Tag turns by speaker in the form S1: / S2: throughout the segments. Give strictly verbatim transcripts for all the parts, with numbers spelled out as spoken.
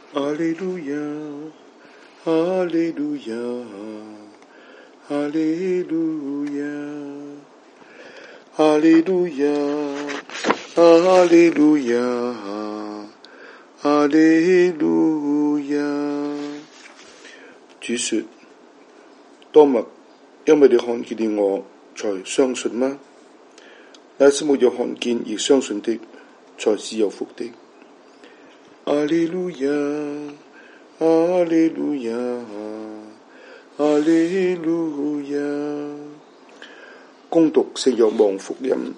S1: 哈利路亞，哈利路亞，哈利路亞，哈利路亞，哈利路亞，哈利路亞。主說：多默，因為你看見了我，才相信嗎？那些沒有看見而相信的，才是有福的。哈利路亞，哈利路亞，哈利路亞。恭讀聖若望福音。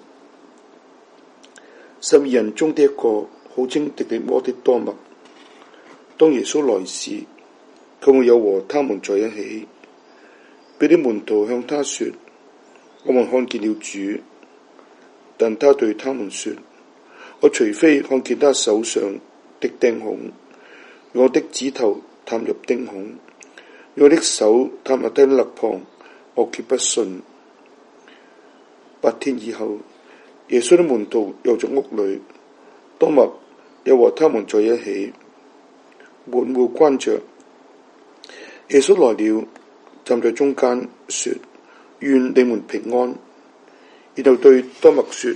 S1: 十二人中的一個，號稱狄狄摩的多默，當耶穌來時，佢沒有和他們在一起。別的門徒向他說：我們看見了主。但他對他們說：我除非看見他手上的釘孔，用我的指頭探入釘孔，用我的手探入他的肋旁，我決不信。八天以後，耶穌的門徒又在屋裏，多默又和他們在一起，門戶關着。耶穌來了，站在中間，說：願你們平安。然後對多默說：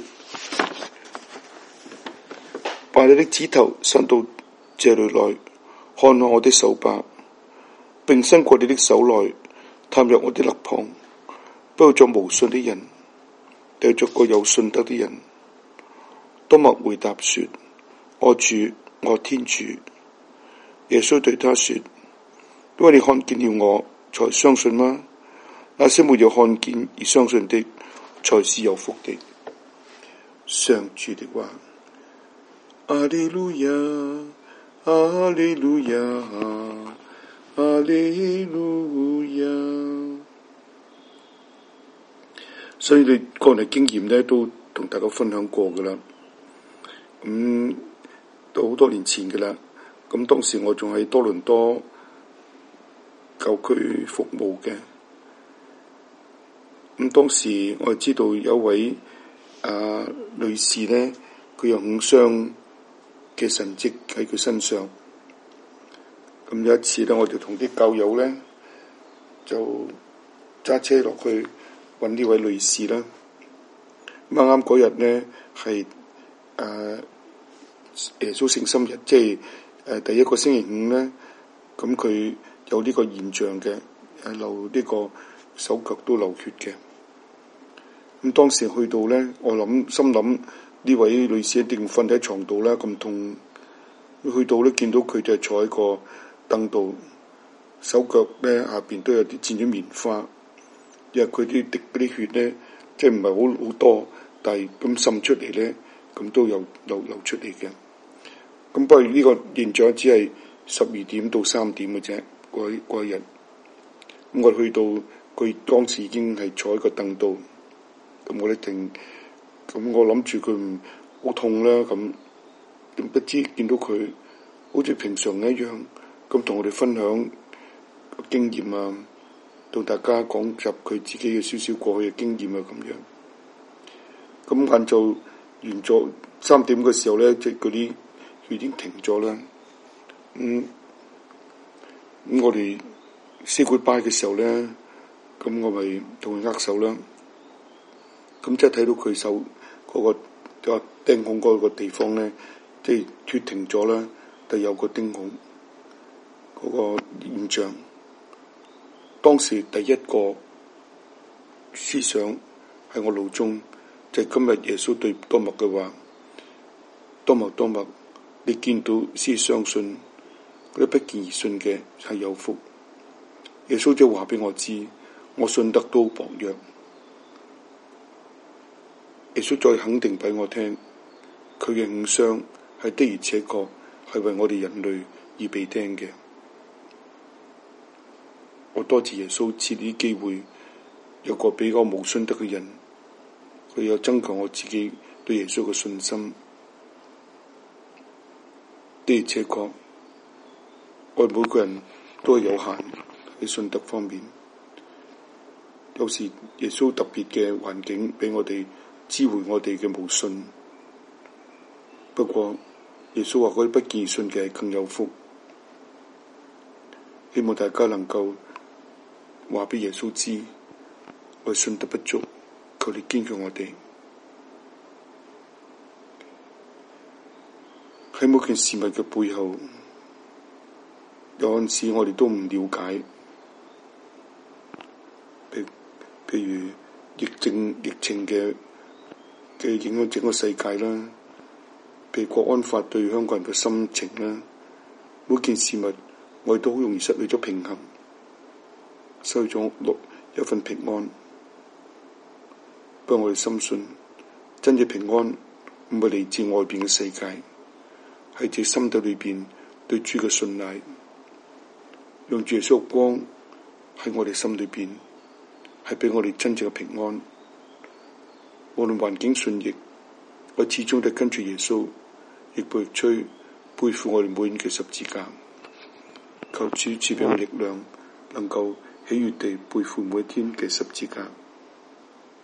S1: 把你的指頭伸到這裏來，看看我的手吧，並伸過你的手來，探入我的肋旁。不要作無信的人，要作個有信德的人。多默回答說：我主，我天主。耶穌對他說：因為你看見了我，才相信嗎？那些沒有看見而相信的，才是有福的。上主的話。哈利路亞，哈利路亞，哈利路亞。所以你個人經驗呢，都同大家分享過噶啦。咁、嗯、都好多年前噶啦。咁當時我仲喺多倫多舊區服務嘅。咁當時我知道有位啊女士呢，佢有五傷嘅神蹟喺佢身上。咁有一次呢，我就同啲教友呢，就揸車落去揾呢位女士啦。啱啱嗰日呢，係誒耶穌聖心日，即係誒、呃、第一個星期五呢。咁佢有呢個現象嘅，誒流呢個手腳都流血嘅。咁當時去到呢，我諗心諗呢位女士一定瞓喺床度啦，咁痛。去到呢，見到佢就坐喺個凳度，手腳呢下邊都有啲沾咗棉花，因為佢啲滴嗰啲血呢，即係唔係好好多，但係咁滲出嚟呢，咁都有流流出嚟嘅。咁不過呢個現象只係十二點到三點嘅啫，嗰嗰一日。咁我去到佢當時已經係坐喺個凳度。咁我一定，咁我諗住佢唔好痛啦，咁點不知見到佢好似平常一樣，咁同我哋分享經驗啊，同大家講入佢自己嘅少少過去嘅經驗啊，咁樣。咁晏晝完咗三點嘅時候咧，即係嗰啲血已經停咗啦。咁咁我哋 say goodbye 嘅時候咧，咁我咪同佢握手啦。咁即係睇到佢手嗰、那個個釘孔嗰個地方咧，即係血停咗啦，但有個釘孔嗰、那個現象。當時第一個思想喺我腦中，就係、是、今日耶穌對多默嘅話：多默多默，你見到先相信，嗰啲不見而信嘅係有福。耶穌就話俾我知，我信德都薄弱。耶穌再肯定俾我聽，佢嘅五傷係的而且確係為我哋人類而被釘嘅。我多謝耶穌賜呢啲機會，有個比較無信德嘅人，佢有增強我自己對耶穌嘅信心。的而且確，我哋每個人都係有限喺信德方面。有時耶穌特別嘅環境俾我哋知會我哋嘅無信。不過耶穌話嗰啲不見而信嘅更有福， 希望大家能夠話俾耶穌知，我信得不足，求你堅強我哋。喺每件事物嘅背後，有陣時我哋都唔了解，譬譬如疫症、疫情嘅嘅影響整個世界啦，譬如國安法對香港人嘅心情啦，每件事物我哋都好容易失去咗平衡，失去咗一份平安。不過我哋深信，真嘅平安唔係嚟自外邊嘅世界，係自心底裏邊對主嘅信賴，讓主耶穌嘅光喺我哋心裏邊，係俾我哋真正嘅平安。無論環境順逆，我始終都跟住耶穌，亦背追背負我哋每日嘅十字架。求主賜俾我力量，能夠喜悅地背負每一天嘅十字架。